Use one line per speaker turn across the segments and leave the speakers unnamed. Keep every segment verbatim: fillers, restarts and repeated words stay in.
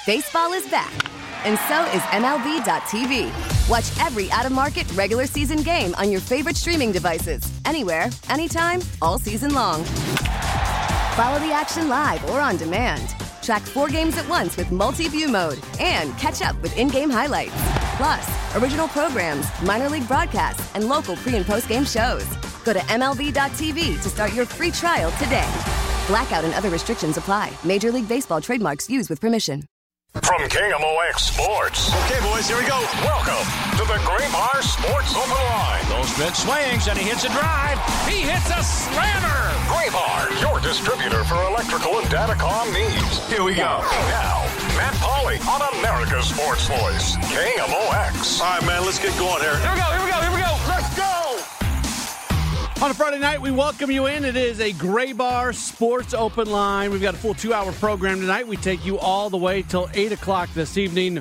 Baseball is back, and so is M L B dot T V. Watch every out-of-market regular season game on your favorite streaming devices, anywhere, anytime, all season long. Follow the action live or on demand. Track four games at once with multi-view mode and catch up with in-game highlights. Plus, original programs, minor league broadcasts, and local pre- and post-game shows. Go to M L B dot T V to start your free trial today. Blackout and other restrictions apply. Major League Baseball trademarks used with permission.
From K M O X Sports.
Okay, boys, here we go.
Welcome to the Graybar Sports Open Line.
Those spin swings, and he hits a drive. He hits a slammer.
Graybar, your distributor for electrical and datacom needs.
Here we go.
Now, Matt Pauley on America's Sports Voice, K M O X.
All right, man, let's get going here.
Here we go, here we go, here we go. Let's go.
On a Friday night, we welcome you in. It is a Graybar Sports Open Line. We've got a full two-hour program tonight. We take you all the way till eight o'clock this evening.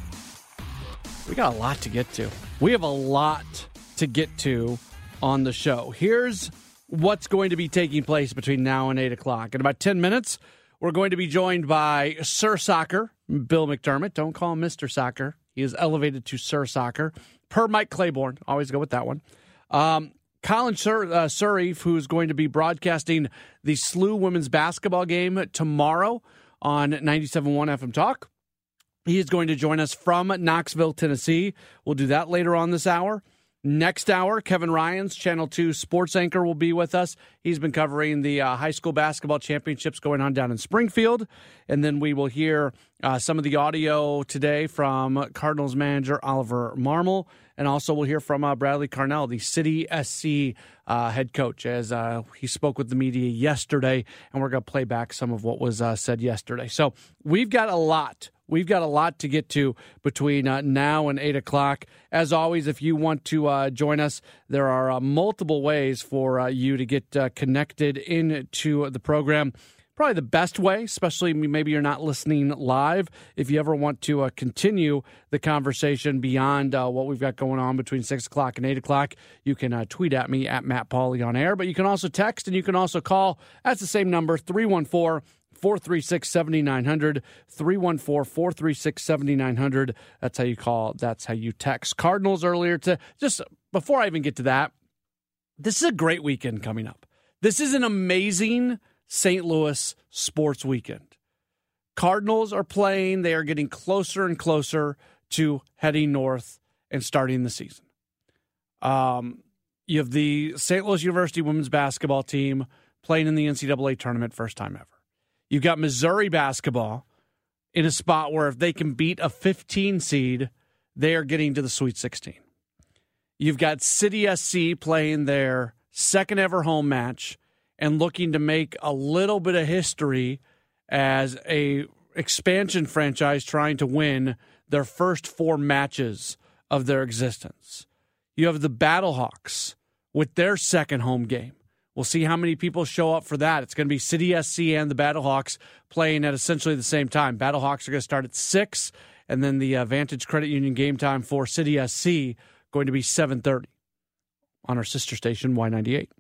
We got a lot to get to. We have a lot to get to on the show. Here's what's going to be taking place between now and eight o'clock. In about ten minutes, we're going to be joined by Sir Soccer, Bill McDermott. Don't call him Mister Soccer. He is elevated to Sir Soccer. Per Mike Claiborne. Always go with that one. Um... Colin Sur- uh, Surrey, who's going to be broadcasting the S L U women's basketball game tomorrow on ninety-seven point one F M Talk. He is going to join us from Knoxville, Tennessee. We'll do that later on this hour. Next hour, Kevin Ryans, Channel two sports anchor, will be with us. He's been covering the uh, high school basketball championships going on down in Springfield. And then we will hear uh, some of the audio today from Cardinals manager Oliver Marmol. And also we'll hear from uh, Bradley Carnell, the City S C uh, head coach, as uh, he spoke with the media yesterday. And we're going to play back some of what was uh, said yesterday. So we've got a lot. We've got a lot to get to between uh, now and eight o'clock. As always, if you want to uh, join us, there are uh, multiple ways for uh, you to get uh, connected into the program. Probably the best way, especially maybe you're not listening live, if you ever want to uh, continue the conversation beyond uh, what we've got going on between six o'clock and eight o'clock, you can uh, tweet at me at Matt Pauley on air. But you can also text and you can also call. That's the same number, three one four, four three six, seven nine zero zero, three one four, four three six, seven nine zero zero. That's how you call. That's how you text. Cardinals earlier to just before I even get to that, this is a great weekend coming up. This is an amazing Saint Louis sports weekend. Cardinals are playing. They are getting closer and closer to heading north and starting the season. Um, you have the Saint Louis University women's basketball team playing in the N C double A tournament first time ever. You've got Missouri basketball in a spot where if they can beat a fifteen seed, they are getting to the Sweet sixteen. You've got City S C playing their second ever home match and looking to make a little bit of history as a expansion franchise trying to win their first four matches of their existence. You have the Battlehawks with their second home game. We'll see how many people show up for that. It's going to be City S C and the Battlehawks playing at essentially the same time. Battlehawks are going to start at six, and then the uh, Vantage Credit Union game time for City S C going to be seven thirty on our sister station, Y ninety-eight.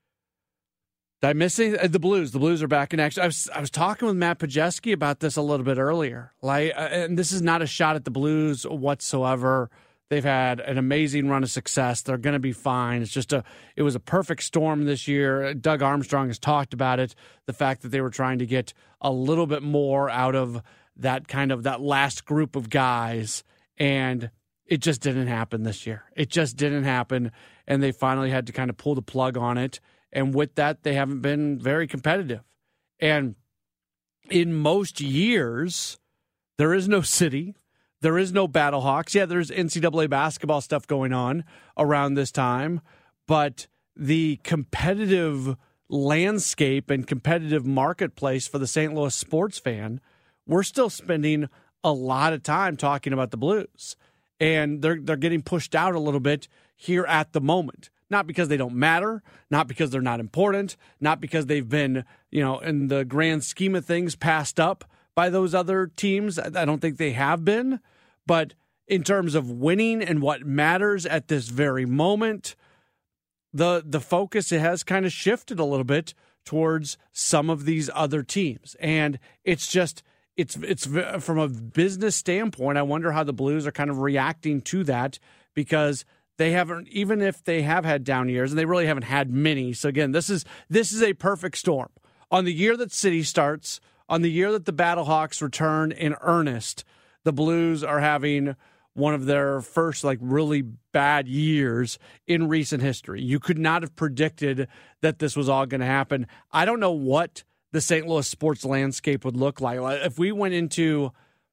Did I miss anything? The Blues. The Blues are back in action. I was I was talking with Matt Pajeski about this a little bit earlier. Like, and this is not a shot at the Blues whatsoever. They've had an amazing run of success. They're going to be fine. It's just a it was a perfect storm this year. Doug Armstrong has talked about it, the fact that they were trying to get a little bit more out of that kind of that last group of guys, and it just didn't happen this year. It just didn't happen, and they finally had to kind of pull the plug on it. And with that, they haven't been very competitive. And in most years, there is no City. There is no Battlehawks. Yeah, there's N C double A basketball stuff going on around this time. But the competitive landscape and competitive marketplace for the Saint Louis sports fan, we're still spending a lot of time talking about the Blues. And they're they're getting pushed out a little bit here at the moment. Not because they don't matter, not because they're not important, not because they've been, you know, in the grand scheme of things, passed up by those other teams. I don't think they have been. But in terms of winning and what matters at this very moment, the the focus it has kind of shifted a little bit towards some of these other teams. And it's just, it's it's from a business standpoint, I wonder how the Blues are kind of reacting to that, because they haven't, even if they have had down years, and they really haven't had many. So again, this is this is a perfect storm. On the year that City starts, on the year that the Battlehawks return in earnest, the Blues are having one of their first like really bad years in recent history. You could not have predicted that this was all going to happen. I don't know what the Saint Louis sports landscape would look like. If we went into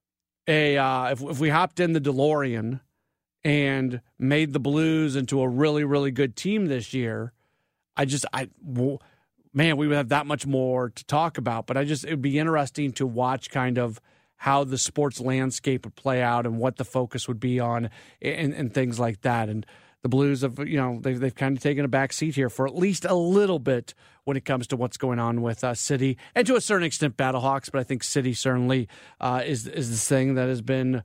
a, uh, if, if we hopped in the DeLorean and made the Blues into a really, really good team this year, I just, I, man, we would have that much more to talk about. But I just, it would be interesting to watch kind of how the sports landscape would play out and what the focus would be on and, and things like that. And the Blues have, you know, they've, they've kind of taken a back seat here for at least a little bit when it comes to what's going on with uh, City and to a certain extent Battlehawks. But I think City certainly uh, is, is this thing that has been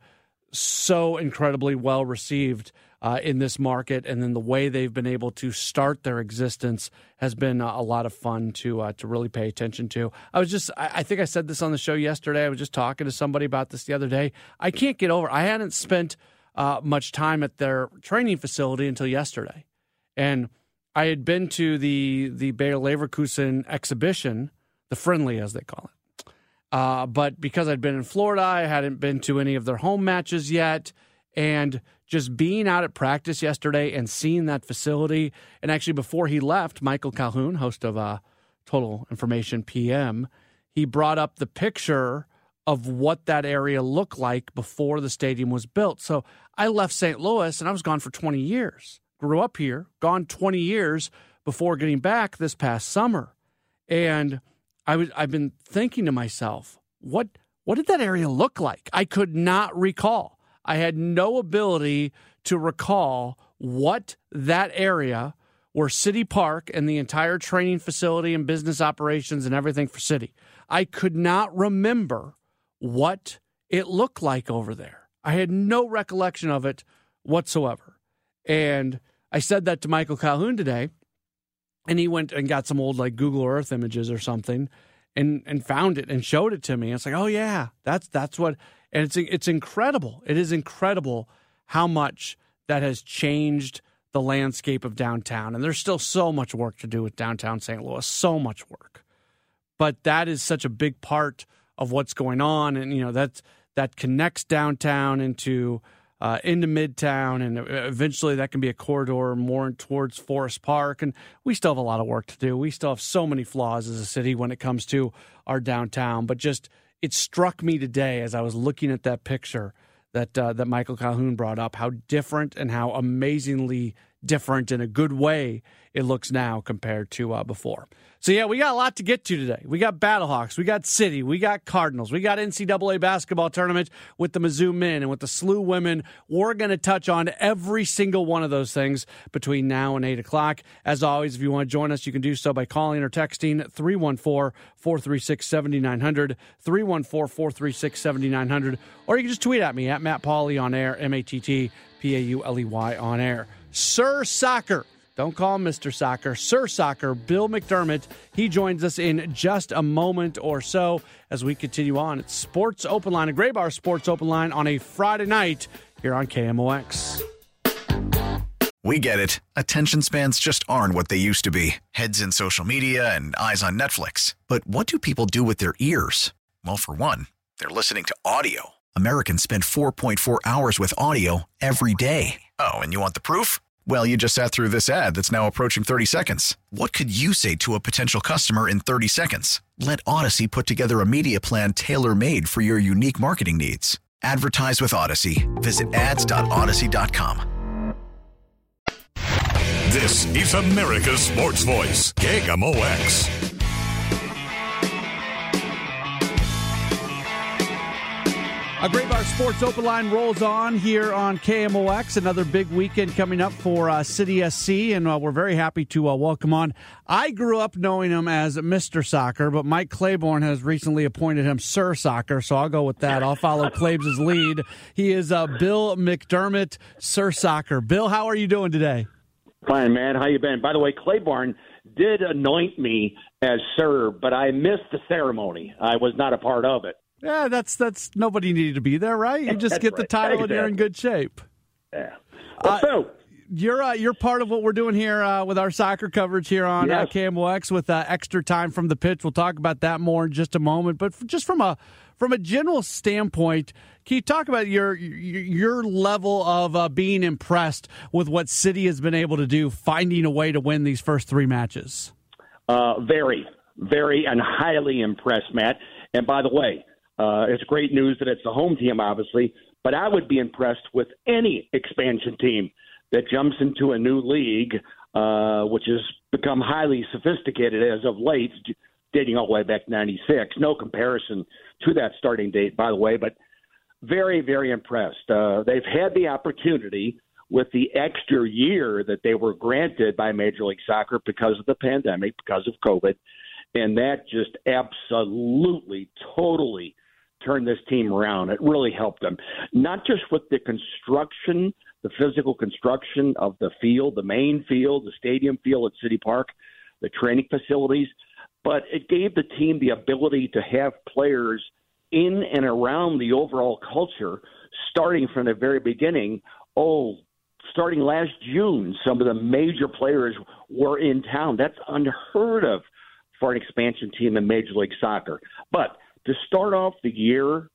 so incredibly well received uh, in this market. And then the way they've been able to start their existence has been uh, a lot of fun to uh, to really pay attention to. I was just, I, I think I said this on the show yesterday. I was just talking to somebody about this the other day. I can't get over, I hadn't spent uh, much time at their training facility until yesterday. And I had been to the, the Bayer Leverkusen exhibition, the friendly as they call it. Uh, but because I'd been in Florida, I hadn't been to any of their home matches yet. And just being out at practice yesterday and seeing that facility, and actually before he left, Michael Calhoun, host of uh, Total Information P M, he brought up the picture of what that area looked like before the stadium was built. So I left Saint Louis, and I was gone for twenty years. Grew up here, gone twenty years before getting back this past summer. And I was, I've been thinking to myself, what what did that area look like? I could not recall. I had no ability to recall what that area where City Park and the entire training facility and business operations and everything for City. I could not remember what it looked like over there. I had no recollection of it whatsoever. And I said that to Michael Calhoun today, and he went and got some old like Google Earth images or something and, and found it and showed it to me. It's like, oh yeah, that's that's what. And it's it's incredible. It is incredible how much that has changed the landscape of downtown. And there's still so much work to do with downtown Saint Louis, so much work. But that is such a big part of what's going on. And, you know, that, that connects downtown into uh, into Midtown. And eventually that can be a corridor more towards Forest Park. And we still have a lot of work to do. We still have so many flaws as a city when it comes to our downtown. But just it struck me today as I was looking at that picture that uh, that Michael Calhoun brought up, how different and how amazingly different in a good way it looks now compared to uh, before. So, yeah, we got a lot to get to today. We got Battlehawks, we got City, we got Cardinals, we got N C double A basketball tournament with the Mizzou men and with the S L U women. We're going to touch on every single one of those things between now and eight o'clock. As always, if you want to join us, you can do so by calling or texting three one four, four three six, seven nine zero zero, three one four, four three six, seven nine zero zero, or you can just tweet at me, at Matt Pauley on air, M A T T P A U L E Y on air. Sir Soccer. Don't call him Mister Soccer. Sir Soccer, Bill McDermott. He joins us in just a moment or so as we continue on. It's Sports Open Line, a Gray Bar Sports Open Line on a Friday night here on K M O X.
We get it. Attention spans just aren't what they used to be. Heads in social media and eyes on Netflix. But what do people do with their ears? Well, for one, they're listening to audio. Americans spend four point four hours with audio every day. Oh, and you want the proof? Well, you just sat through this ad that's now approaching thirty seconds. What could you say to a potential customer in thirty seconds? Let Odyssey put together a media plan tailor-made for your unique marketing needs. Advertise with Odyssey. Visit ads dot odyssey dot com.
This is America's Sports Voice, K M O X.
A Gray Bar Sports Open Line rolls on here on K M O X. Another big weekend coming up for uh, City S C, and uh, we're very happy to uh, welcome on. I grew up knowing him as Mister Soccer, but Mike Claiborne has recently appointed him Sir Soccer, so I'll go with that. I'll follow Claibs' lead. He is uh, Bill McDermott, Sir Soccer. Bill, how are you doing today?
Fine, man. How you been? By the way, Claiborne did anoint me as Sir, but I missed the ceremony. I was not a part of it.
Yeah, that's that's nobody needed to be there, right? You just get the
right.
title
Exactly.
and you're in good shape.
Yeah. Well,
Uh,
so,
You're uh, you're part of what we're doing here uh, with our soccer coverage here on uh,
Yes.
K M O X with uh, extra time from the pitch. We'll talk about that more in just a moment. But f- just from a from a general standpoint, can you talk about your your, your level of uh, being impressed with what City has been able to do, finding a way to win these first three matches?
uh, very, very, and highly impressed, Matt. And by the way, uh, it's great news that it's the home team, obviously, but I would be impressed with any expansion team that jumps into a new league, uh, which has become highly sophisticated as of late, dating all the way back to ninety-six. No comparison to that starting date, by the way, but very, very impressed. Uh, they've had the opportunity with the extra year that they were granted by Major League Soccer because of the pandemic, because of COVID, and that just absolutely, totally turned this team around. It really helped them, not just with the construction, the physical construction of the field, the main field, the stadium field at City Park, the training facilities, but it gave the team the ability to have players in and around the overall culture, starting from the very beginning. Oh, starting last June, some of the major players were in town. That's unheard of for an expansion team in Major League Soccer. But to start off the year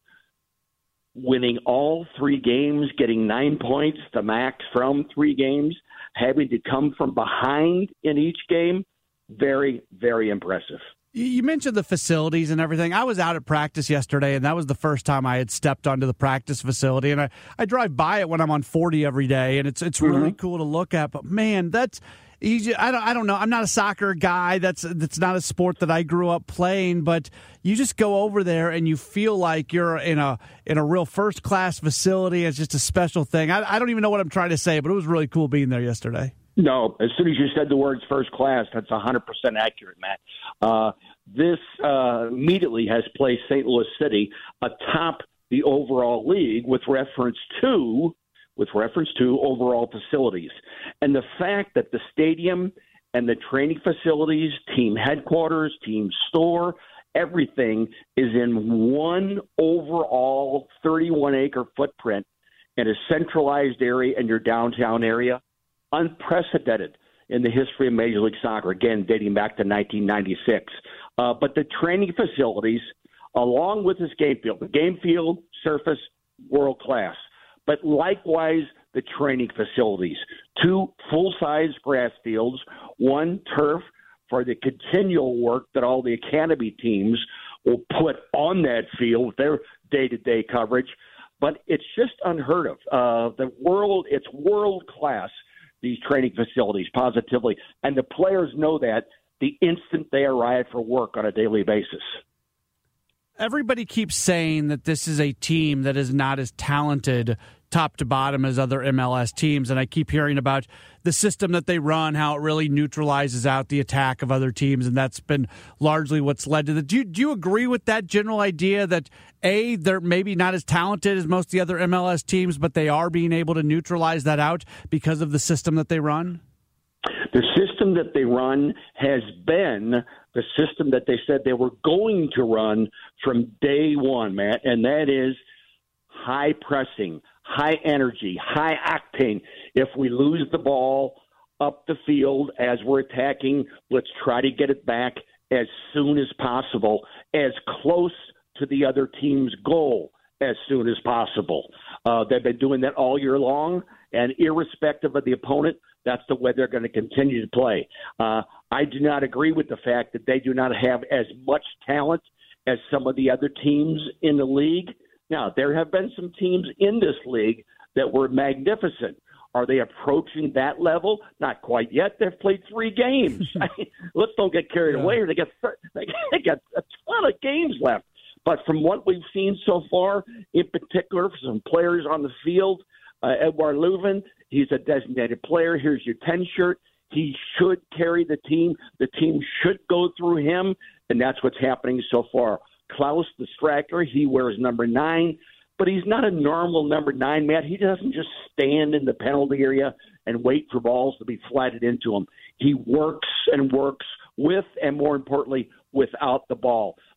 winning all three games, getting nine points, the max from three games, having to come from behind in each game, very, very impressive.
You mentioned the facilities and everything. I was out at practice yesterday, and that was the first time I had stepped onto the practice facility. And I, I drive by it when I'm on forty every day, and it's it's really mm-hmm. cool to look at. But, man, that's – I don't, I don't know. I'm not a soccer guy. That's that's not a sport that I grew up playing. But you just go over there, and you feel like you're in a in a real first-class facility. It's just a special thing. I, I don't even know what I'm trying to say, but it was really cool being there yesterday.
No, as soon as you said the words first class, that's one hundred percent accurate, Matt. Uh, this uh, immediately has placed Saint Louis City atop the overall league with reference to with reference to overall facilities. And the fact that the stadium and the training facilities, team headquarters, team store, everything is in one overall thirty-one acre footprint in a centralized area in your downtown area, unprecedented in the history of Major League Soccer, again, dating back to nineteen ninety-six. Uh, but the training facilities, along with this game field, the game field, surface, world-class. But likewise, the training facilities, two full-size grass fields, one turf for the continual work that all the academy teams will put on that field with their day-to-day coverage. But it's just unheard of. Uh, the world, it's world-class, these training facilities, positively. And the players know that the instant they arrive for work on a daily basis.
Everybody keeps saying that this is a team that is not as talented top to bottom as other M L S teams, and I keep hearing about the system that they run, how it really neutralizes out the attack of other teams, and that's been largely what's led to the. Do you, do you agree with that general idea that, A, they're maybe not as talented as most of the other M L S teams, but they are being able to neutralize that out because of the system that they run?
The system that they run has been the system that they said they were going to run from day one, Matt, and that is high pressing, high energy, high octane. If we lose the ball up the field as we're attacking, let's try to get it back as soon as possible, as close to the other team's goal as soon as possible. Uh, they've been doing that all year long, and irrespective of the opponent, that's the way they're going to continue to play. Uh, I do not agree with the fact that they do not have as much talent as some of the other teams in the league. Now, there have been some teams in this league that were magnificent. Are they approaching that level? Not quite yet. They've played three games. I mean, let's don't get carried yeah. away. They got, they got a ton of games left. But from what we've seen so far, in particular, for some players on the field, uh, Edouard Leuven, he's a designated player. Here's your ten shirt. He should carry the team. The team should go through him, and that's what's happening so far. Klaus, the striker, he wears number nine, but he's not a normal number nine, Matt. He doesn't just stand in the penalty area and wait for balls to be flatted into him. He works and works with, and more importantly, without the ball.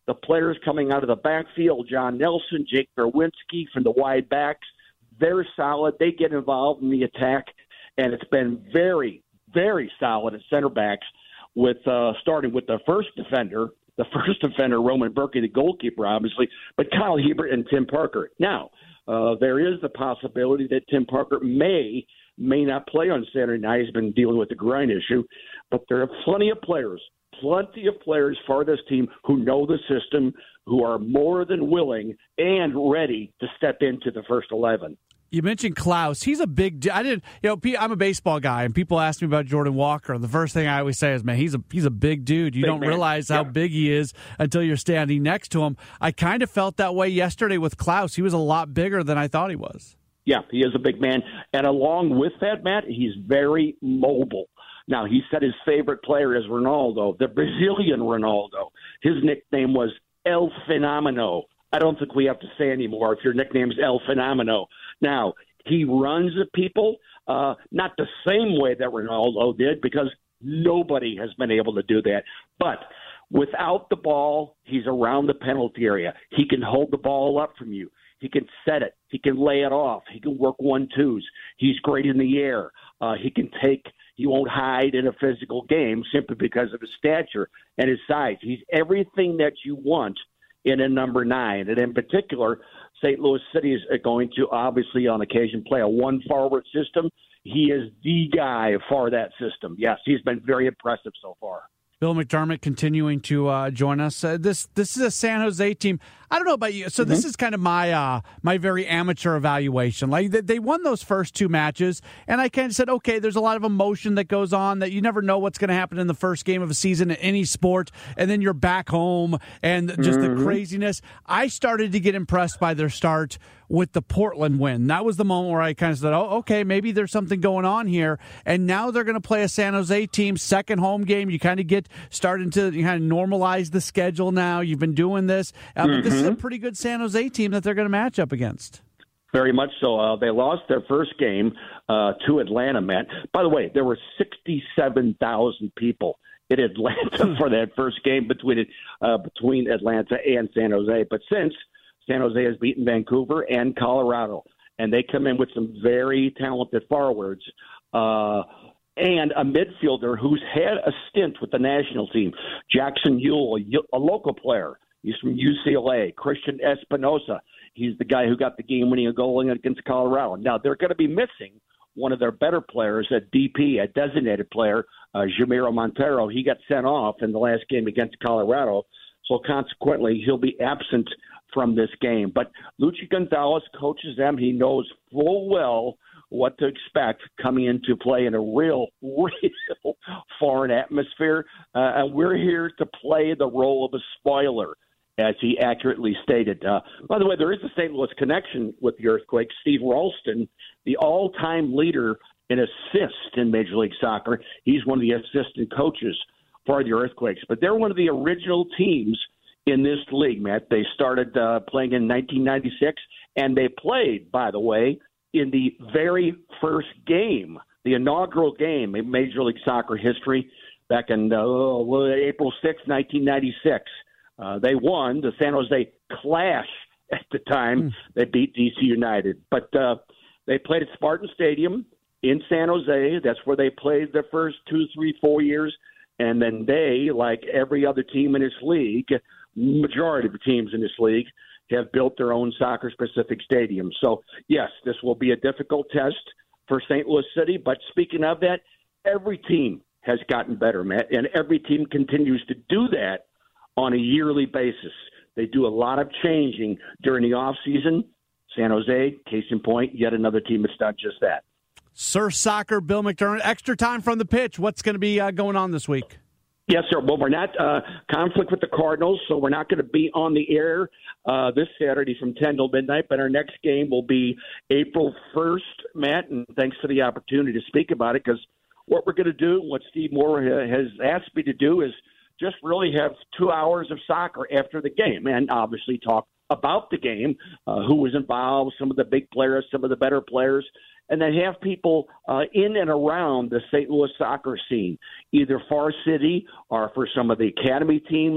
the players coming out of the backfield, John Nelson, Jake Berwinski from the wide backs, they're solid. They get involved in the attack, and it's been very, very solid at center backs, with uh, starting with the first defender, the first defender, Roman Berkey, the goalkeeper, obviously, but Kyle Hebert and Tim Parker. Now, uh, there is the possibility that Tim Parker may may not play on Saturday night. He's been dealing with the groin issue, but there are plenty of players, plenty of players for this team who know the system, who are more than willing and ready to step into the first eleven.
You mentioned Klaus. He's a big. I didn't. You know, I'm a baseball guy, and people ask me about Jordan Walker. The first thing I always say is, "Man, he's a he's a big dude. You big don't man. realize how yeah. big he is until you're standing next to him." I kind of felt that way yesterday with Klaus. He was a lot bigger than I thought he was.
Yeah, he is a big man, and along with that, Matt, he's very mobile. Now, he said his favorite player is Ronaldo, the Brazilian Ronaldo. His nickname was El Fenomeno. I don't think we have to say anymore if your nickname's El Fenomeno. Now, he runs at people, uh, not the same way that Ronaldo did, because nobody has been able to do that. But without the ball, he's around the penalty area. He can hold the ball up from you. He can set it. He can lay it off. He can work one-twos. He's great in the air. Uh, he can take – he won't hide in a physical game simply because of his stature and his size. He's everything that you want in a number nine. And in particular, Saint Louis City is going to obviously on occasion play a one-forward system. He is the guy for that system. Yes, he's been very impressive so far.
Bill McDermott continuing to uh, join us. Uh, this this is a San Jose team. I don't know about you. So mm-hmm. this is kind of my uh, my very amateur evaluation. Like they, they won those first two matches, and I kind of said, okay, there's a lot of emotion that goes on that you never know what's going to happen in the first game of a season in any sport, and then you're back home and just mm-hmm. the craziness. I started to get impressed by their start with the Portland win. That was the moment where I kind of said, oh, okay, maybe there's something going on here. And now they're going to play a San Jose team, second home game. You kind of get starting to you kind of normalize the schedule now. You've been doing this. Uh, mm-hmm. But this is a pretty good San Jose team that they're going to match up against.
Very much so. Uh, they lost their first game uh, to Atlanta, Matt. By the way, there were sixty-seven thousand people in Atlanta for that first game between uh, between Atlanta and San Jose. But since San Jose has beaten Vancouver and Colorado, and they come in with some very talented forwards uh, and a midfielder who's had a stint with the national team, Jackson Ewell, a, a local player. He's from U C L A. Christian Espinosa, he's the guy who got the game-winning goal against Colorado. Now, they're going to be missing one of their better players at D P, a designated player, uh, Jamiro Montero. He got sent off in the last game against Colorado, so consequently he'll be absent from this game. But Luchi Gonzalez coaches them. He knows full well what to expect coming into play in a real, real foreign atmosphere. Uh, and we're here to play the role of a spoiler, as he accurately stated. Uh, by the way, there is a Saint Louis connection with the Earthquakes. Steve Ralston, the all-time leader in assists in Major League Soccer. He's one of the assistant coaches for the Earthquakes. But they're one of the original teams in this league, Matt. They started uh, playing in nineteen ninety-six, and they played, by the way, in the very first game, the inaugural game in Major League Soccer history back in uh, April sixth, nineteen ninety-six. Uh, they won. The San Jose Clash at the time. Mm. They beat D C United. But uh, they played at Spartan Stadium in San Jose. That's where they played their first two, three, four years. And then they, like every other team in this league, majority of the teams in this league, have built their own soccer-specific stadiums. So, yes, this will be a difficult test for Saint Louis City. But speaking of that, every team has gotten better, Matt, and every team continues to do that on a yearly basis. They do a lot of changing during the offseason. San Jose, case in point, yet another team that's done just that.
Sir Soccer, Bill McDermott, extra time from the pitch. What's going to be uh, going on this week?
Yes, sir. Well, we're not uh, conflict with the Cardinals, so we're not going to be on the air uh, this Saturday from ten till midnight, but our next game will be April first, Matt, and thanks for the opportunity to speak about it, because what we're going to do, what Steve Moore has asked me to do, is just really have two hours of soccer after the game and obviously talk about the game, uh, who was involved, some of the big players, some of the better players, and then have people uh, in and around the Saint Louis soccer scene, either Far City or for some of the academy teams,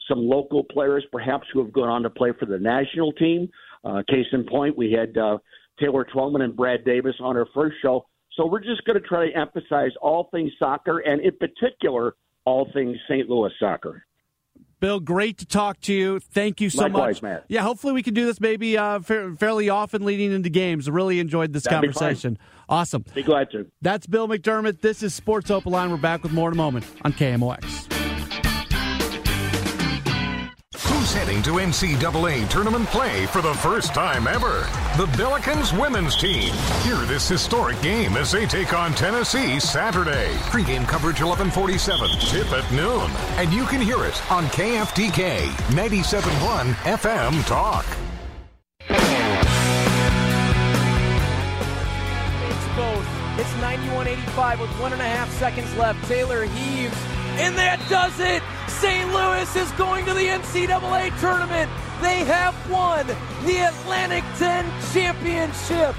some local players perhaps who have gone on to play for the national team. Uh, case in point, we had uh, Taylor Twellman and Brad Davis on our first show. So we're just going to try to emphasize all things soccer, and in particular, all things Saint Louis soccer.
Bill, great to talk to you. Thank you so
Likewise,
much.
Matt.
Yeah, hopefully we can do this maybe uh, fa- fairly often leading into games. I really enjoyed this
That'd
conversation. Awesome.
Be glad to.
That's Bill McDermott. This is Sports Open Line. We're back with more in a moment on K M O X.
Who's heading to N C double A tournament play for the first time ever? The Billikens women's team. Hear this historic game as they take on Tennessee Saturday. Pre-game coverage eleven forty-seven, tip at noon. And you can hear it on K F T K ninety-seven point one F M Talk.
It's both. It's ninety-one eighty-five with one and a half seconds left. Taylor heaves, and that does it! Saint Louis is going to the N C double A tournament. They have won the Atlantic ten championship.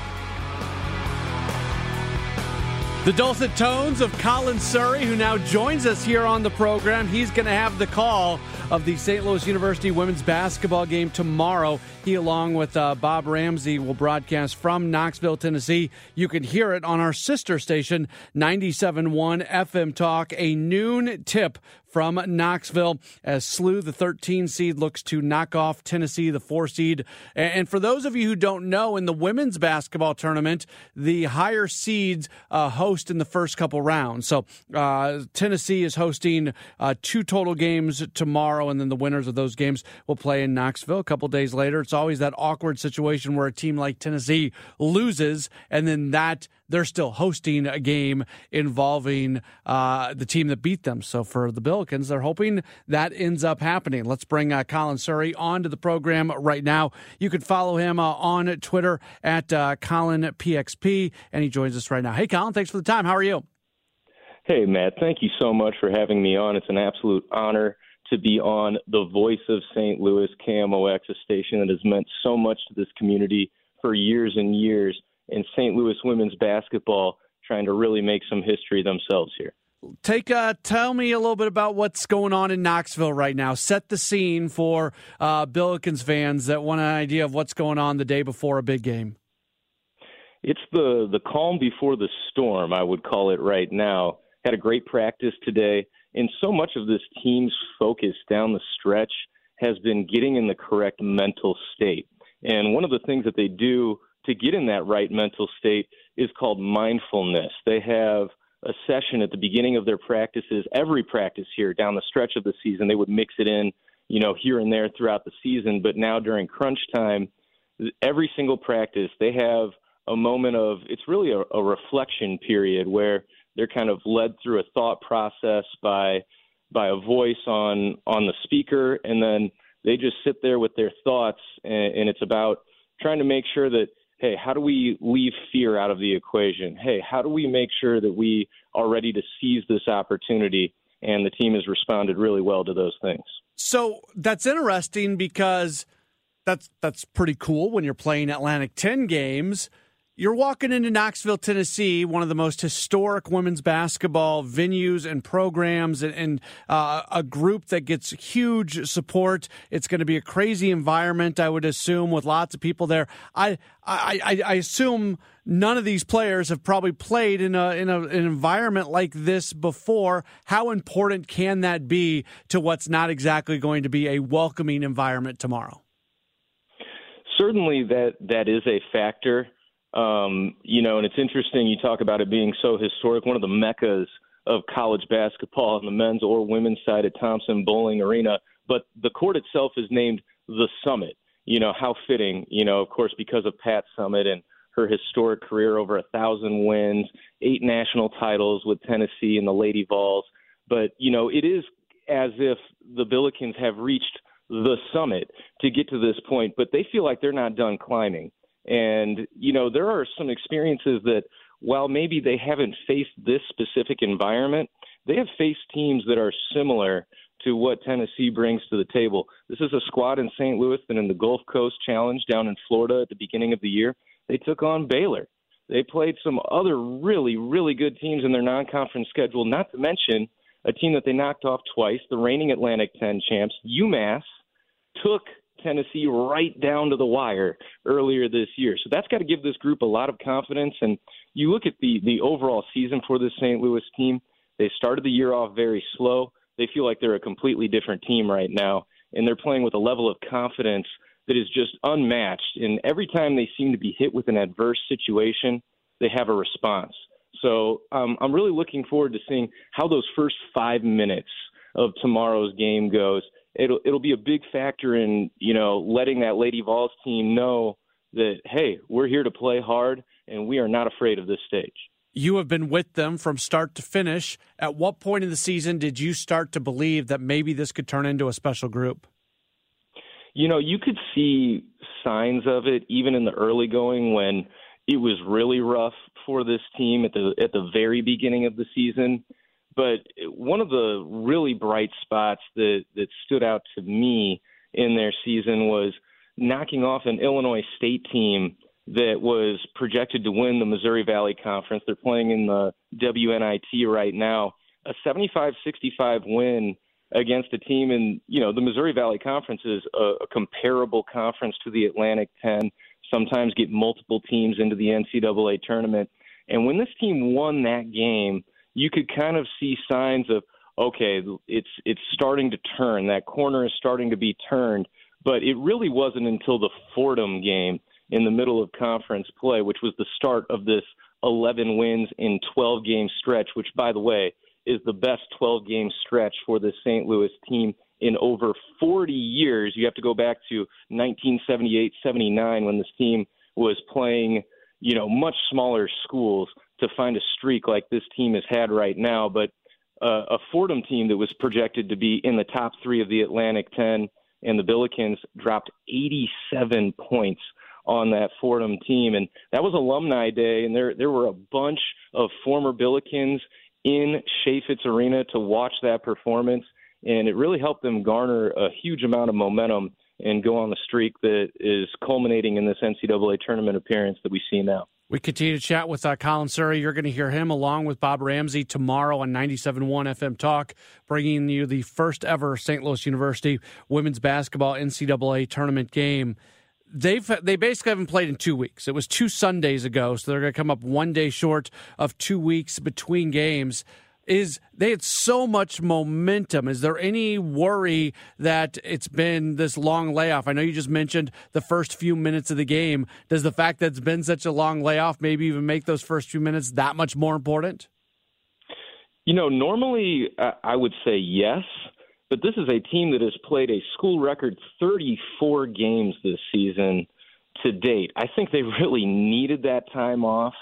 The dulcet tones of Colin Surrey, who now joins us here on the program. He's going to have the call of the Saint Louis University women's basketball game tomorrow. He, along with uh, Bob Ramsey, will broadcast from Knoxville, Tennessee. You can hear it on our sister station, ninety-seven point one F M Talk, a noon tip from Knoxville as S L U, the thirteen seed, looks to knock off Tennessee, the four seed. And for those of you who don't know, in the women's basketball tournament, the higher seeds uh, host in the first couple rounds. So uh, Tennessee is hosting uh, two total games tomorrow, and then the winners of those games will play in Knoxville a couple days later. It's always that awkward situation where a team like Tennessee loses, and then that they're still hosting a game involving uh, the team that beat them. So for the Billikens, they're hoping that ends up happening. Let's bring uh, Colin Surrey onto the program right now. You can follow him uh, on Twitter at uh, Colin P X P, and he joins us right now. Hey, Colin, thanks for the time. How are you?
Hey, Matt, thank you so much for having me on. It's an absolute honor to be on the Voice of Saint Louis, K M O X, a station that has meant so much to this community for years and years, in Saint Louis women's basketball trying to really make some history themselves here.
Take uh, tell me a little bit about what's going on in Knoxville right now. Set the scene for uh, Billikens fans that want an idea of what's going on the day before a big game.
It's the, the calm before the storm, I would call it right now. Had a great practice today, and so much of this team's focus down the stretch has been getting in the correct mental state. And one of the things that they do to get in that right mental state is called mindfulness. They have a session at the beginning of their practices, every practice here down the stretch of the season. They would mix it in, you know, here and there throughout the season. But now during crunch time, every single practice, they have a moment of, it's really a, a reflection period where they're kind of led through a thought process by by a voice on on the speaker, and then they just sit there with their thoughts, and, and it's about trying to make sure that, hey, how do we leave fear out of the equation? Hey, how do we make sure that we are ready to seize this opportunity? And the team has responded really well to those things.
So that's interesting because that's that's pretty cool when you're playing Atlantic ten games. You're walking into Knoxville, Tennessee, one of the most historic women's basketball venues and programs, and, and uh, a group that gets huge support. It's going to be a crazy environment, I would assume, with lots of people there. I I, I assume none of these players have probably played in a in a, an environment like this before. How important can that be to what's not exactly going to be a welcoming environment tomorrow?
Certainly, that that is a factor. Um, you know, and it's interesting you talk about it being so historic, one of the meccas of college basketball on the men's or women's side at Thompson-Boling Arena. But the court itself is named the Summit. You know, how fitting, you know, of course, because of Pat Summitt and her historic career, over a thousand wins, eight national titles with Tennessee and the Lady Vols. But, you know, it is as if the Billikens have reached the summit to get to this point, but they feel like they're not done climbing. And, you know, there are some experiences that, while maybe they haven't faced this specific environment, they have faced teams that are similar to what Tennessee brings to the table. This is a squad in Saint Louis that in the Gulf Coast Challenge down in Florida at the beginning of the year, they took on Baylor. They played some other really, really good teams in their non-conference schedule, not to mention a team that they knocked off twice, the reigning Atlantic ten champs. UMass took Tennessee right down to the wire earlier this year. So that's got to give this group a lot of confidence. And you look at the, the overall season for this Saint Louis team, they started the year off very slow. They feel like they're a completely different team right now, and they're playing with a level of confidence that is just unmatched. And every time they seem to be hit with an adverse situation, they have a response. So um, I'm really looking forward to seeing how those first five minutes of tomorrow's game goes. It'll it'll be a big factor in, you know, letting that Lady Vols team know that, hey, we're here to play hard, and we are not afraid of this stage.
You have been with them from start to finish. At what point in the season did you start to believe that maybe this could turn into a special group?
You know, you could see signs of it even in the early going when it was really rough for this team at the at the very beginning of the season. But one of the really bright spots that, that stood out to me in their season was knocking off an Illinois State team that was projected to win the Missouri Valley Conference. They're playing in the W N I T right now. A seventy-five sixty-five win against a team in, you know, the Missouri Valley Conference is a, a comparable conference to the Atlantic ten, sometimes get multiple teams into the N C double A tournament. And when this team won that game, you could kind of see signs of, okay, it's it's starting to turn. That corner is starting to be turned. But it really wasn't until the Fordham game in the middle of conference play, which was the start of this eleven wins in twelve game stretch, which, by the way, is the best twelve game stretch for the Saint Louis team in over forty years. You have to go back to nineteen seventy-eight seventy-nine when this team was playing, you know, much smaller schools to find a streak like this team has had right now. But uh, a Fordham team that was projected to be in the top three of the Atlantic ten, and the Billikens dropped eighty-seven points on that Fordham team. And that was Alumni Day, and there there were a bunch of former Billikens in Chaifetz Arena to watch that performance, and it really helped them garner a huge amount of momentum and go on the streak that is culminating in this N C double A tournament appearance that we see now.
We continue to chat with uh, Colin Surrey. You're going to hear him along with Bob Ramsey tomorrow on ninety-seven point one F M Talk, bringing you the first ever Saint Louis University women's basketball N C double A tournament game. They've they basically haven't played in two weeks. It was two Sundays ago, so they're going to come up one day short of two weeks between games. Is they had so much momentum. Is there any worry that it's been this long layoff? I know you just mentioned the first few minutes of the game. Does the fact that it's been such a long layoff maybe even make those first few minutes that much more important?
You know, normally uh, I would say yes, but this is a team that has played a school record thirty-four games this season to date. I think they really needed that time off.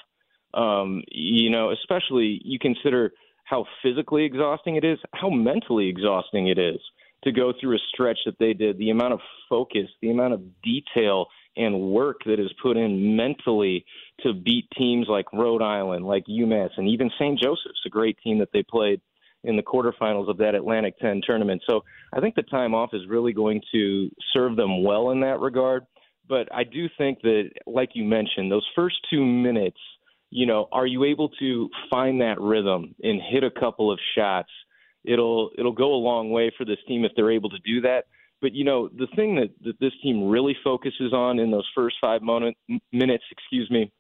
Um, you know, especially you consider how physically exhausting it is, how mentally exhausting it is to go through a stretch that they did, the amount of focus, the amount of detail and work that is put in mentally to beat teams like Rhode Island, like UMass, and even Saint Joseph's, a great team that they played in the quarterfinals of that Atlantic ten tournament. So I think the time off is really going to serve them well in that regard. But I do think that, like you mentioned, those first two minutes, you know, are you able to find that rhythm and hit a couple of shots? It'll it'll go a long way for this team if they're able to do that. But, you know, the thing that, that this team really focuses on in those first five moment, minutes, excuse me,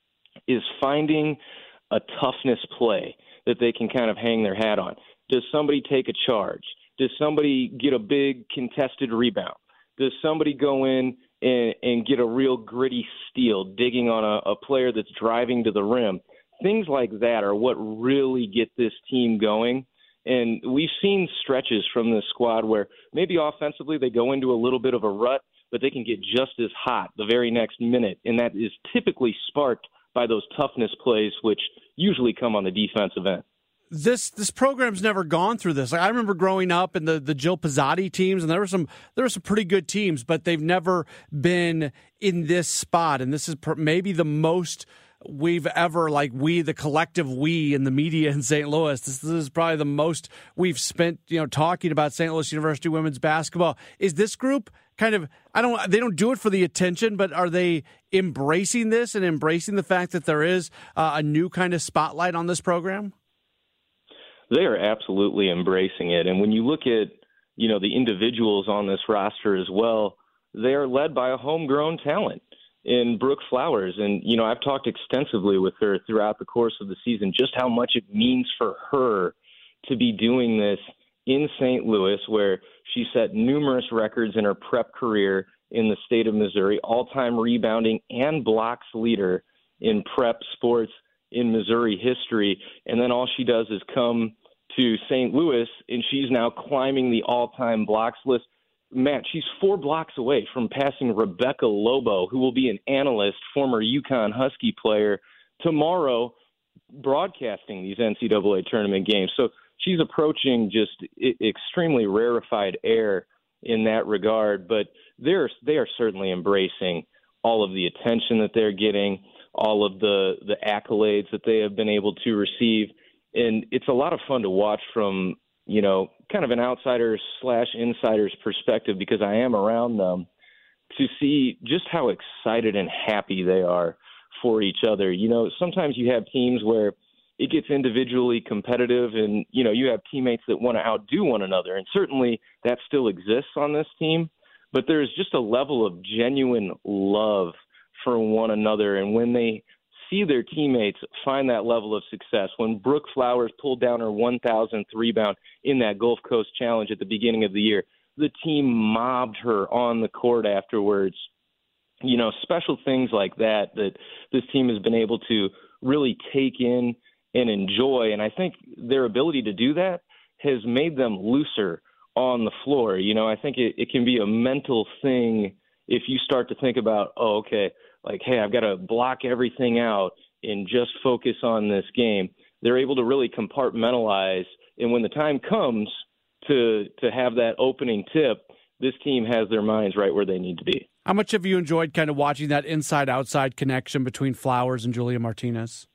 is finding a toughness play that they can kind of hang their hat on. Does somebody take a charge? Does somebody get a big contested rebound? Does somebody go in and, and get a real gritty steal, digging on a, a player that's driving to the rim? Things like that are what really get this team going. And we've seen stretches from this squad where maybe offensively they go into a little bit of a rut, but they can get just as hot the very next minute. And that is typically sparked by those toughness plays, which usually come on the defensive end.
This this program's never gone through this. Like, I remember growing up in the, the Jill Pizzotti teams, and there were some there were some pretty good teams, but they've never been in this spot. And this is per, maybe the most we've ever, like we, the collective we in the media in Saint Louis, this, this is probably the most we've spent, you know, talking about Saint Louis University women's basketball. Is this group kind of, I don't, they don't do it for the attention, but are they embracing this and embracing the fact that there is uh, a new kind of spotlight on this program?
they are absolutely embracing it. And when you look at, you know, the individuals on this roster as well, they are led by a homegrown talent in Brooke Flowers. And, you know, I've talked extensively with her throughout the course of the season just how much it means for her to be doing this in Saint Louis, where she set numerous records in her prep career in the state of Missouri, all-time rebounding and blocks leader in prep sports in Missouri history. And then all she does is come to Saint Louis, and she's now climbing the all-time blocks list. Matt, she's four blocks away from passing Rebecca Lobo, who will be an analyst, former UConn Husky player, tomorrow broadcasting these N C double A tournament games. So she's approaching just I- extremely rarefied air in that regard. But they're they are certainly embracing all of the attention that they're getting, all of the, the accolades that they have been able to receive. And it's a lot of fun to watch from, you know, kind of an outsider slash insider's perspective, because I am around them, to see just how excited and happy they are for each other. You know, sometimes you have teams where it gets individually competitive and, you know, you have teammates that want to outdo one another. And certainly that still exists on this team, but there's just a level of genuine love for one another. And when they see their teammates find that level of success, when Brooke Flowers pulled down her one thousandth rebound in that Gulf Coast Challenge at the beginning of the year, the team mobbed her on the court afterwards. You know, special things like that that this team has been able to really take in and enjoy. And I think their ability to do that has made them looser on the floor. You know, I think it, it can be a mental thing if you start to think about, oh, okay, like, hey, I've got to block everything out and just focus on this game. They're able to really compartmentalize. And when the time comes to to have that opening tip, this team has their minds right where they need to be.
How much have you enjoyed kind of watching that inside-outside connection between Flowers and Julia Martinez?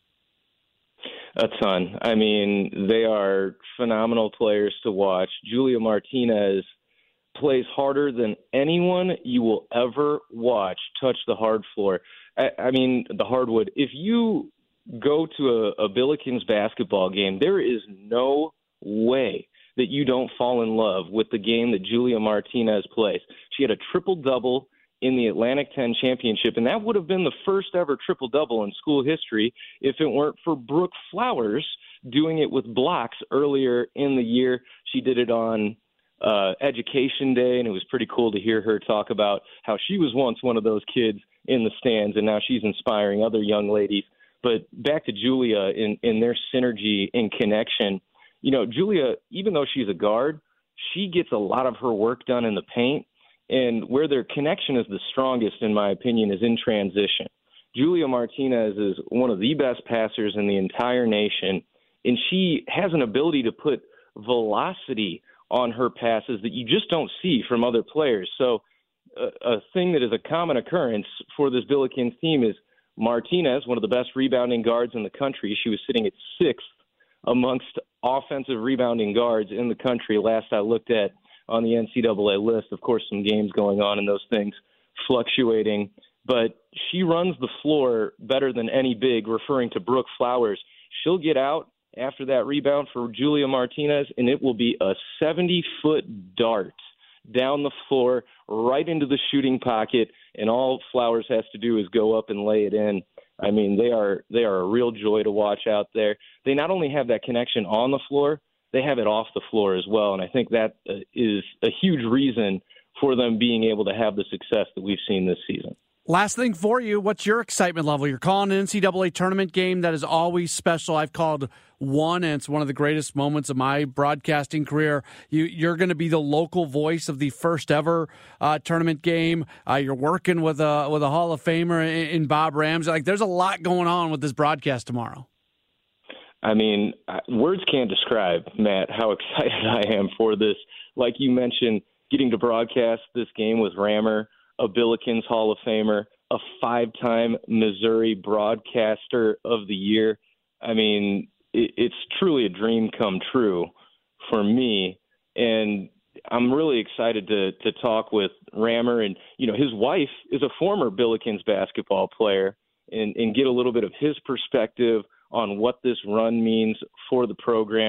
A ton. I mean, they are phenomenal players to watch. Julia Martinez plays harder than anyone you will ever watch touch the hard floor. I, I mean, the hardwood. If you go to a, a Billikens basketball game, there is no way that you don't fall in love with the game that Julia Martinez plays. She had a triple-double in the Atlantic ten championship, and that would have been the first ever triple-double in school history if it weren't for Brooke Flowers doing it with blocks earlier in the year. She did it on uh, Education Day, and it was pretty cool to hear her talk about how she was once one of those kids in the stands, and now she's inspiring other young ladies. But back to Julia in, in their synergy and connection. You know, Julia, even though she's a guard, she gets a lot of her work done in the paint. And where their connection is the strongest, in my opinion, is in transition. Julia Martinez is one of the best passers in the entire nation, and she has an ability to put velocity on her passes that you just don't see from other players. So a, a thing that is a common occurrence for this Billikens team is Martinez, one of the best rebounding guards in the country. She was sitting at sixth amongst offensive rebounding guards in the country last I looked at on the N C double A list. Of course, some games going on and those things fluctuating. But she runs the floor better than any big, referring to Brooke Flowers. She'll get out after that rebound for Julia Martinez, and it will be a seventy-foot dart down the floor right into the shooting pocket, and all Flowers has to do is go up and lay it in. I mean, they are they are a real joy to watch out there. They not only have that connection on the floor, they have it off the floor as well. And I think that uh, is a huge reason for them being able to have the success that we've seen this season.
Last thing for you, what's your excitement level? You're calling an N C double A tournament game that is always special. I've called one, and it's one of the greatest moments of my broadcasting career. You, you're going to be the local voice of the first ever uh, tournament game. Uh, you're working with a with a Hall of Famer in, in Bob Ramsey. Like, there's a lot going on with this broadcast tomorrow.
I mean, words can't describe, Matt, how excited I am for this. Like you mentioned, getting to broadcast this game with Rammer, a Billikens Hall of Famer, a five-time Missouri Broadcaster of the Year. I mean, it, it's truly a dream come true for me. And I'm really excited to to talk with Rammer. And, you know, his wife is a former Billikens basketball player, and, and get a little bit of his perspective on what this run means for the program.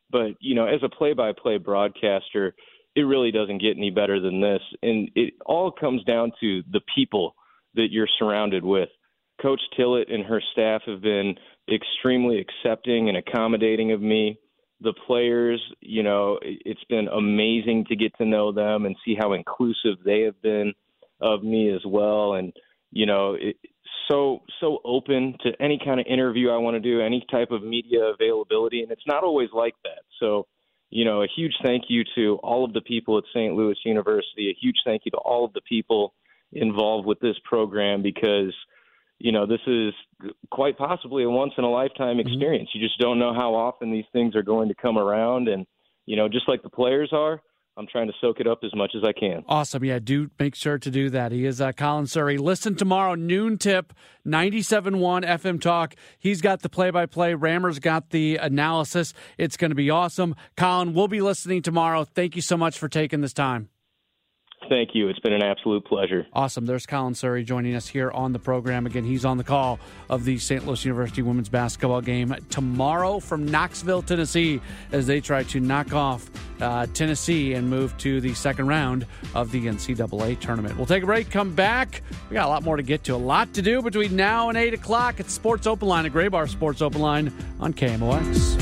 But, you know, as a play-by-play broadcaster, it really doesn't get any better than this. And it all comes down to the people that you're surrounded with. Coach Tillett and her staff have been extremely accepting and accommodating of me. The players, you know, it's been amazing to get to know them and see how inclusive they have been of me as well. And, you know, it, so so open to any kind of interview I want to do, any type of media availability, and it's not always like that. So, you know, a huge thank you to all of the people at Saint Louis University, a huge thank you to all of the people involved with this program, because, you know, this is quite possibly a once-in-a-lifetime experience. Mm-hmm. You just don't know how often these things are going to come around, and, you know, just like the players are, I'm trying to soak it up as much as I can.
Awesome. Yeah, do make sure to do that. He is uh, Colin Surrey. Listen tomorrow, noon tip, ninety-seven point one F M Talk. He's got the play-by-play. Rammer's got the analysis. It's going to be awesome. Colin, we'll be listening tomorrow. Thank you so much for taking this time.
Thank you. It's been an absolute pleasure.
Awesome. There's Colin Surrey joining us here on the program. Again, he's on the call of the Saint Louis University women's basketball game tomorrow from Knoxville, Tennessee, as they try to knock off uh, Tennessee and move to the second round of the N C double A tournament. We'll take a break, come back. We got a lot more to get to, a lot to do between now and eight o'clock. It's Sports Open Line, a Gray Bar Sports Open Line on K M O X.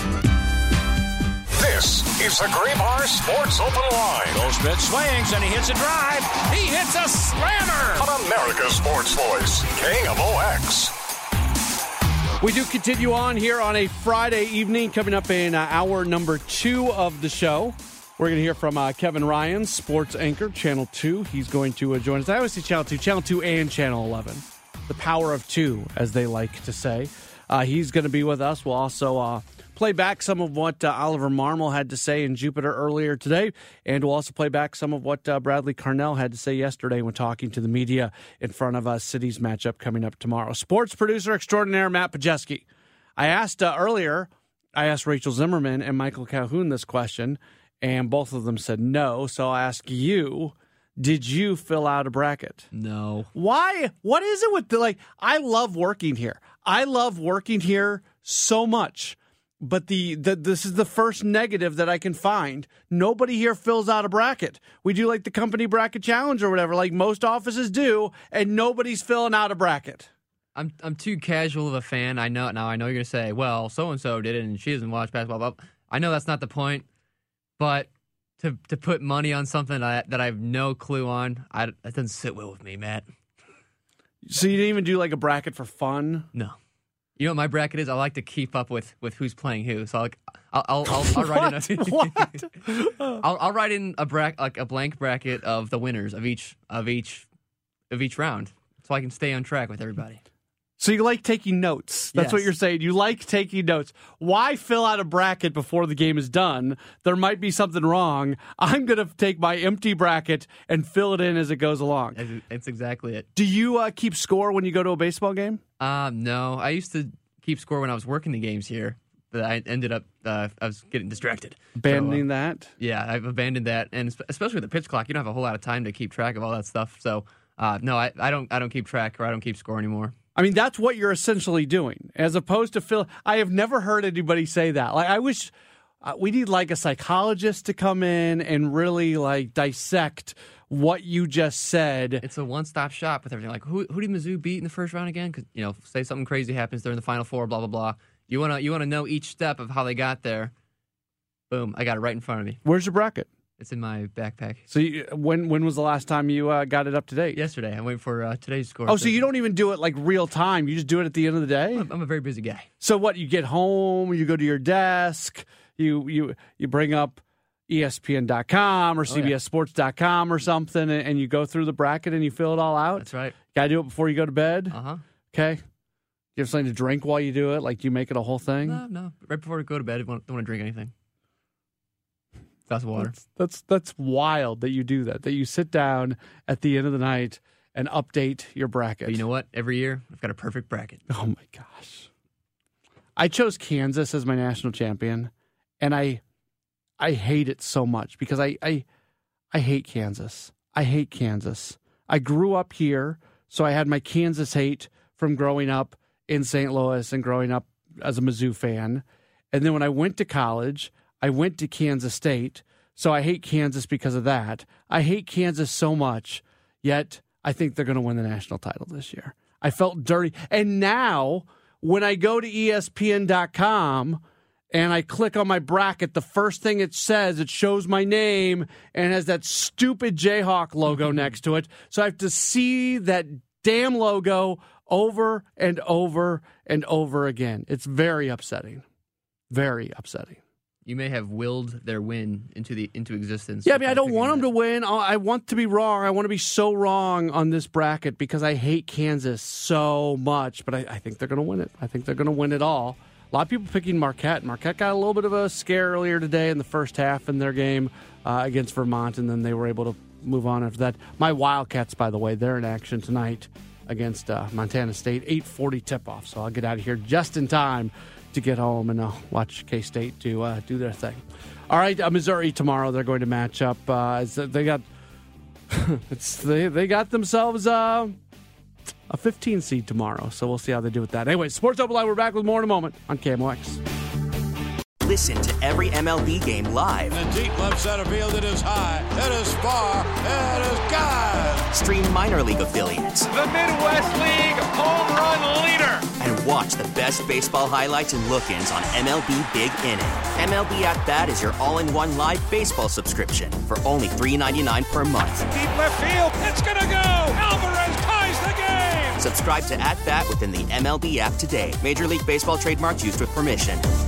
This is the Gray Bar Sports Open Line.
Goldschmidt swings and he hits a drive. He hits a slammer.
On America's Sports Voice, K M O X.
We do continue on here on a Friday evening, coming up in uh, hour number two of the show. We're going to hear from uh, Kevin Ryan, sports anchor, Channel two. He's going to uh, join us. I always say Channel two, Channel two and Channel eleven. The power of two, as they like to say. Uh, he's going to be with us. We'll also uh, play back some of what uh, Oliver Marmol had to say in Jupiter earlier today, and we'll also play back some of what uh, Bradley Carnell had to say yesterday when talking to the media in front of uh, City's matchup coming up tomorrow. Sports producer extraordinaire Matt Pajeski. I asked uh, earlier, I asked Rachel Zimmerman and Michael Calhoun this question, and both of them said no, so I ask you, did you fill out a bracket?
No.
Why? What is it with the, like, I love working here. I love working here so much. But the, the this is the first negative that I can find. Nobody here fills out a bracket. We do like the company bracket challenge or whatever, like most offices do, and nobody's filling out a bracket.
I'm I'm too casual of a fan. I know now. I know you're gonna say, well, so and so did it, and she doesn't watch basketball. Blah, blah. I know that's not the point, but to to put money on something that I, that I have no clue on, I, that doesn't sit well with me, Matt.
So you didn't even do like a bracket for fun?
No. You know what my bracket is? I like to keep up with, with who's playing who. So like, I'll I'll, I'll, I'll write in a
what?
I'll, I'll write in a bra- like a blank bracket of the winners of each of each of each round, so I can stay on track with everybody.
So you like taking notes. That's
Yes.
what you're saying. You like taking notes. Why fill out a bracket before the game is done? There might be something wrong. I'm going to take my empty bracket and fill it in as it goes along.
That's exactly it.
Do you uh, keep score when you go to a baseball game?
Um, no, I used to keep score when I was working the games here, but I ended up uh, I was getting distracted.
Abandoning
so, uh,
that?
Yeah, I've abandoned that, and especially with the pitch clock, you don't have a whole lot of time to keep track of all that stuff. So, uh, no, I, I don't I don't keep track or I don't keep score anymore.
I mean, that's what you're essentially doing, as opposed to fill. I have never heard anybody say that. Like, I wish uh, we need like a psychologist to come in and really like dissect what you just said.
It's a one-stop shop with everything. Like, who who did Mizzou beat in the first round again? Because, you know, say something crazy happens during the Final Four, blah blah blah. You wanna you wanna know each step of how they got there. Boom! I got it right in front of me.
Where's your bracket?
It's in my backpack.
So you, when when was the last time you uh, got it up to date?
Yesterday. I'm waiting for uh, today's score.
Oh, so you don't even do it like real time. You just do it at the end of the day?
I'm, I'm a very busy guy.
So what, you get home, you go to your desk, you you you bring up E S P N dot com or C B S Sports dot com or something, and, and you go through the bracket and you fill it all out?
That's right.
Got to do it before you go to bed?
Uh-huh.
Okay. You have something to drink while you do it? Like, you make it a whole thing?
No, no. Right before I go to bed, I don't want to drink anything. Glass of water.
That's, that's that's wild that you do that, that you sit down at the end of the night and update your bracket.
But you know what? Every year, I've got a perfect bracket.
Oh, my gosh. I chose Kansas as my national champion, and I I hate it so much because I, I, I hate Kansas. I hate Kansas. I grew up here, so I had my Kansas hate from growing up in Saint Louis and growing up as a Mizzou fan. And then when I went to college, I went to Kansas State. So I hate Kansas because of that. I hate Kansas so much, yet I think they're going to win the national title this year. I felt dirty. And now when I go to E S P N dot com and I click on my bracket, the first thing it says, it shows my name and has that stupid Jayhawk logo next to it. So I have to see that damn logo over and over and over again. It's very upsetting. Very upsetting.
You may have willed their win into the into existence.
Yeah, I mean, I don't want them to win. I want to be wrong. I want to be so wrong on this bracket because I hate Kansas so much. But I, I think they're going to win it. I think they're going to win it all. A lot of people picking Marquette. Marquette got a little bit of a scare earlier today in the first half in their game uh, against Vermont, and then they were able to move on after that. My Wildcats, by the way, they're in action tonight against uh, Montana State. eight forty tip-off, so I'll get out of here just in time to get home and uh, watch K-State to uh, do their thing. All right, uh, Missouri tomorrow. They're going to match up. Uh, they got it's they they got themselves uh, a fifteen seed tomorrow. So we'll see how they do with that. Anyway, Sports Open Line. We're back with more in a moment on K M O X.
Listen to every M L B game live.
In the deep left center field, it is high, it is far, it is gone.
Stream minor league affiliates.
The Midwest League home run leader.
And watch the best baseball highlights and look-ins on M L B Big Inning. M L B At Bat is your all-in-one live baseball subscription for only three dollars and ninety-nine cents per month.
Deep left field, it's gonna go. Alvarez ties the game.
Subscribe to At Bat within the M L B app today. Major League Baseball trademarks used with permission.